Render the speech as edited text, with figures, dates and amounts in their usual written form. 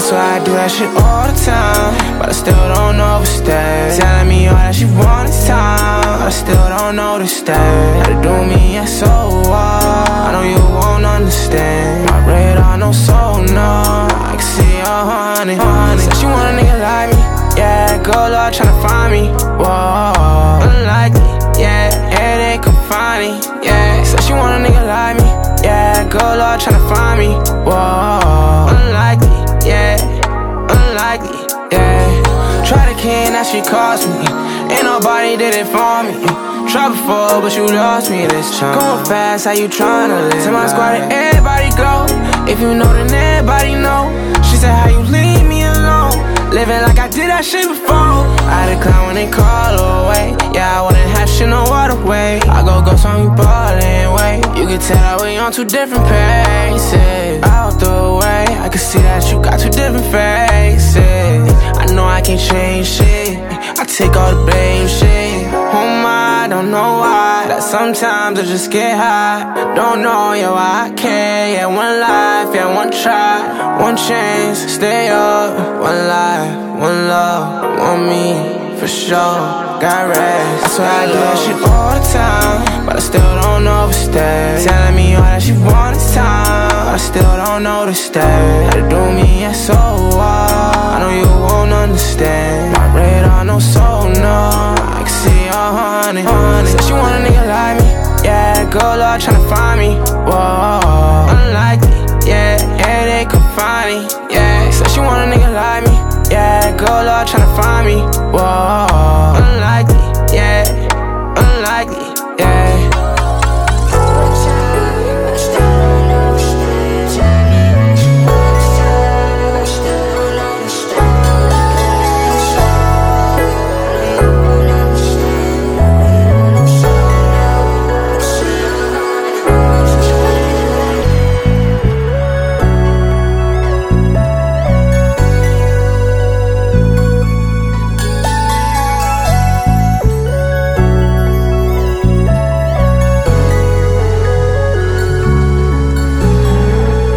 swear I do that shit all the time, but I still don't overstay. Telling me all that she want is time, but I still don't know to stay. How to do me, yeah, so what? I know you won't understand. My radar, no soul, no. I can see a honey. Said she want a nigga like me, yeah. Good Lord tryna find me, whoa. Unlikely, yeah. Headache, come find me, yeah. Said she want a nigga like me, yeah. Good Lord tryna find me, whoa. Unlikely, yeah. Unlikely, yeah. Try to kid, now she cost me. Ain't nobody did it for me. Tried before, but you lost me this time. Going fast, how you tryna live? Tell my squad that everybody go. If you know, then everybody know. She said, how you leave me alone? Living like I did that shit before. I decline when they call away. Yeah, I wouldn't have shit no other way. I go on you ballin' way. You can tell that we on two different paces. Out the way, I can see that you got two different faces. I know I can't change shit. I take all the blame shit. Oh my, I don't know why. That sometimes I just get high. Don't know, yeah, why I care. Yeah, one life, yeah, one try, one chance, stay up. One life, one love, one me, for sure. Got rest. I swear I do that shit all the time, but I still don't overstay. Telling me all that she want is time, but I still don't know to stay. How to do me, yeah, so what? I know you won't understand. My radar, no soul, no. I can see a honey. Said she want a nigga like me, yeah. Good Lord tryna find me, whoa. Unlikely, yeah. Headache, come find me, yeah. Said she want a nigga like me, yeah. Good Lord tryna find me, whoa. Unlikely, yeah. Unlikely, yeah.